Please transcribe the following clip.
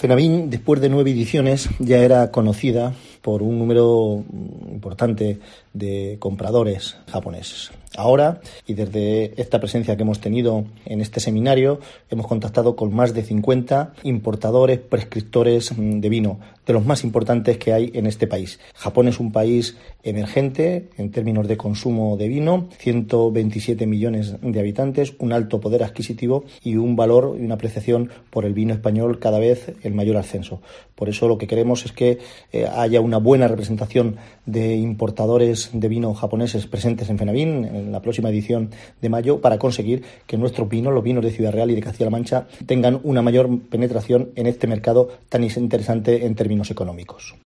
FENAVIN, después de 9 ediciones, ya era conocida por un número importante de compradores japoneses. Ahora, y desde esta presencia que hemos tenido en este seminario, hemos contactado con más de 50 importadores, prescriptores de vino, de los más importantes que hay en este país. Japón es un país emergente en términos de consumo de vino, 127 millones de habitantes, un alto poder adquisitivo y un valor y una apreciación por el vino español cada vez en mayor ascenso. Por eso lo que queremos es que haya una buena representación de importadores de vino japoneses presentes en FENAVIN en la próxima edición de mayo, para conseguir que nuestros vinos, los vinos de Ciudad Real y de Castilla-La Mancha, tengan una mayor penetración en este mercado tan interesante en términos económicos.